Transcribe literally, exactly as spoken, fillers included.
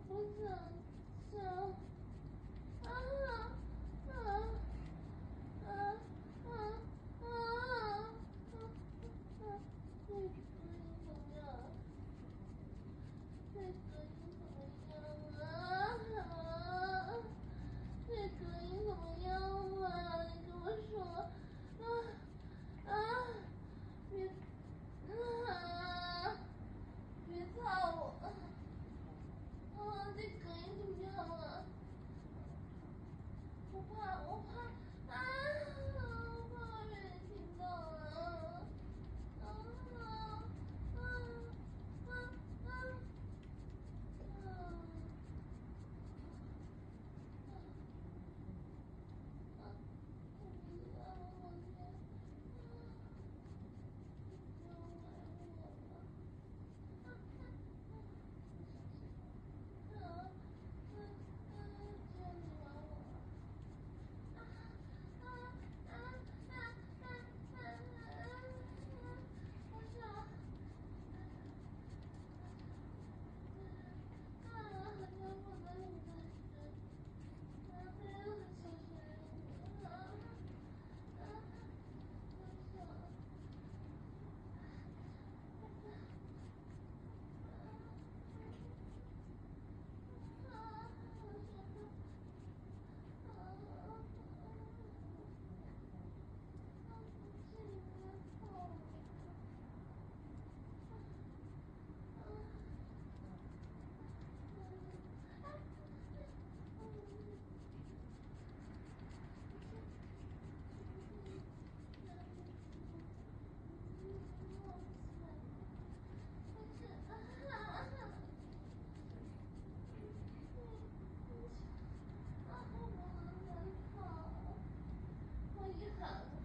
我想想，啊啊啊啊啊啊！这声音怎么样？这声音怎么样啊？这声音怎么样啊？你跟我说，啊啊！别啊！别操我！啊，这隔音怎么样啊？我怕，我怕啊！我怕被人听到啊！啊啊啊啊啊！啊！我一喊。